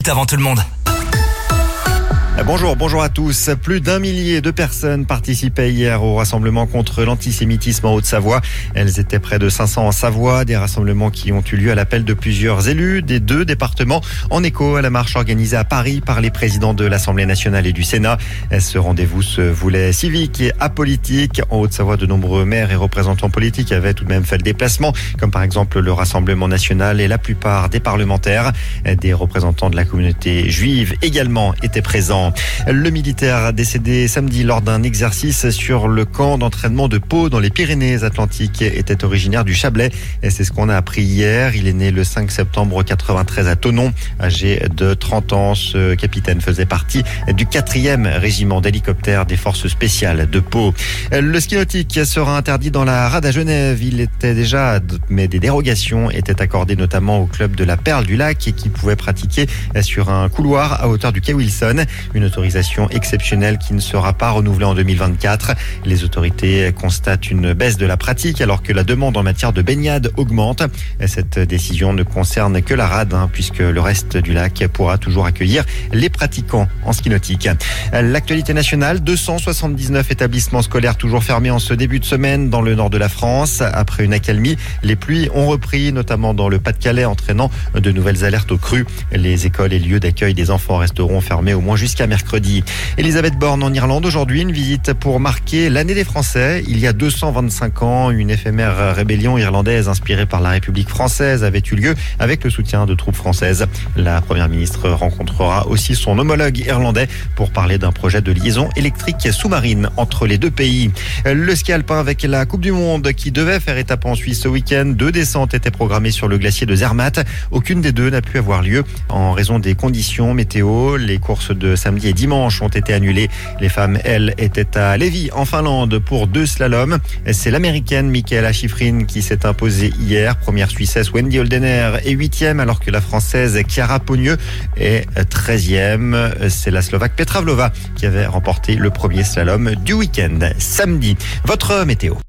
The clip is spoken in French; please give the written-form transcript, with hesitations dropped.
Avant tout le monde. Bonjour à tous. Plus d'1 millier de personnes participaient hier au rassemblement contre l'antisémitisme en Haute-Savoie. Elles étaient près de 500 en Savoie, des rassemblements qui ont eu lieu à l'appel de plusieurs élus des deux départements, en écho à la marche organisée à Paris par les présidents de l'Assemblée nationale et du Sénat. Ce rendez-vous se voulait civique et apolitique. En Haute-Savoie, de nombreux maires et représentants politiques avaient tout de même fait le déplacement, comme par exemple le Rassemblement national et la plupart des parlementaires. Des représentants de la communauté juive également étaient présents. Le militaire décédé samedi lors d'un exercice sur le camp d'entraînement de Pau dans les Pyrénées-Atlantiques était originaire du Chablais. Et c'est ce qu'on a appris hier. Il est né le 5 septembre 93 à Thonon. Âgé de 30 ans, ce capitaine faisait partie du 4e régiment d'hélicoptères des forces spéciales de Pau. Le ski nautique sera interdit dans la rade à Genève. Il était déjà, mais des dérogations étaient accordées notamment au club de la Perle du Lac et qui pouvait pratiquer sur un couloir à hauteur du quai Wilson. Une autorisation exceptionnelle qui ne sera pas renouvelée en 2024. Les autorités constatent une baisse de la pratique alors que la demande en matière de baignade augmente. Cette décision ne concerne que la rade puisque le reste du lac pourra toujours accueillir les pratiquants en ski nautique. L'actualité nationale, 279 établissements scolaires toujours fermés en ce début de semaine dans le nord de la France. Après une accalmie, les pluies ont repris, notamment dans le Pas-de-Calais, entraînant de nouvelles alertes aux crues. Les écoles et lieux d'accueil des enfants resteront fermés au moins jusqu'à mercredi. Elisabeth Borne en Irlande aujourd'hui, une visite pour marquer l'année des Français. Il y a 225 ans, une éphémère rébellion irlandaise inspirée par la République française avait eu lieu avec le soutien de troupes françaises. La première ministre rencontrera aussi son homologue irlandais pour parler d'un projet de liaison électrique sous-marine entre les deux pays. Le ski alpin avec la Coupe du Monde qui devait faire étape en Suisse ce week-end. 2 descentes étaient programmées sur le glacier de Zermatt. Aucune des deux n'a pu avoir lieu en raison des conditions météo. Les courses de samedi et dimanche ont été annulées. Les femmes, elles, étaient à Levi, en Finlande, pour 2 slaloms. C'est l'américaine Mikaela Shiffrin qui s'est imposée hier. Première Suissesse Wendy Holdener est 8e, alors que la française Chiara Pogneux est 13e. C'est la Slovaque Petra Vlhova qui avait remporté le premier slalom du week-end samedi. Votre météo.